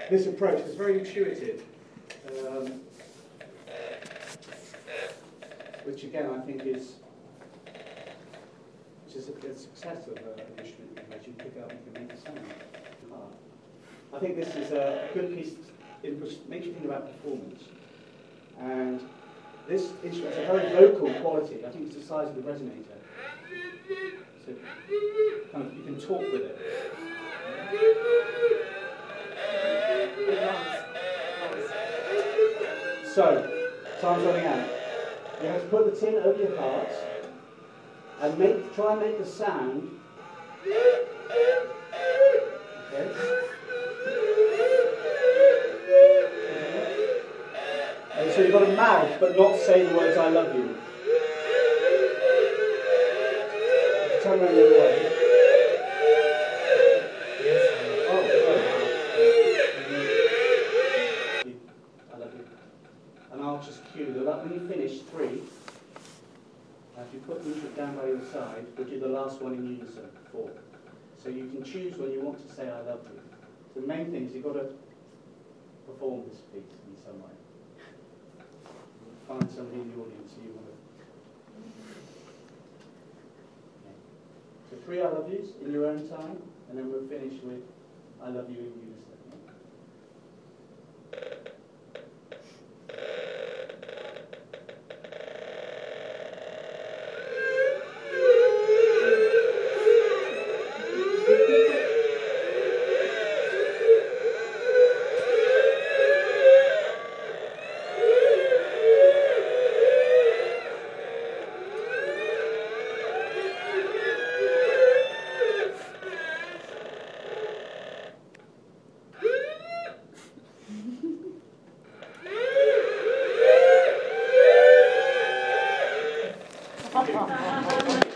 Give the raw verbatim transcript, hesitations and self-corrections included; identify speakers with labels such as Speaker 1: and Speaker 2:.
Speaker 1: this approach is very intuitive, um, which again I think is which is a, a success of uh, an instrument as you pick it up, you can make a sound. I think this is a good piece. It makes you think about performance, and this instrument has a very vocal quality. I think it's the size of the resonator, so kind of you can talk with it. So, time's running out. You have to put the tin over your heart and make try and make the sound. Okay. And so you've got to mouth but not say the words "I love you." Turn around the other way. I'll just cue the when you finish three, if you put music down by your side, we'll do the last one in unison, four. So you can choose when you want to say I love you. So the main thing is you've got to perform this piece in some way. Find somebody in the audience who you want to. Okay. So three I love yous in your own time, and then we'll finish with I love you in unison.
Speaker 2: Ha ha ha.